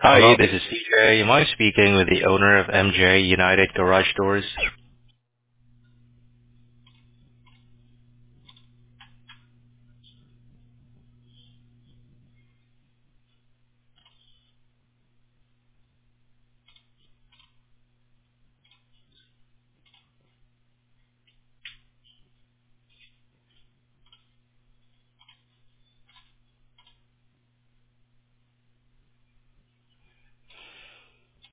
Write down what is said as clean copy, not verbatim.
Hi, Hello? this is CJ. Am I speaking with the owner of MJ United Garage Doors?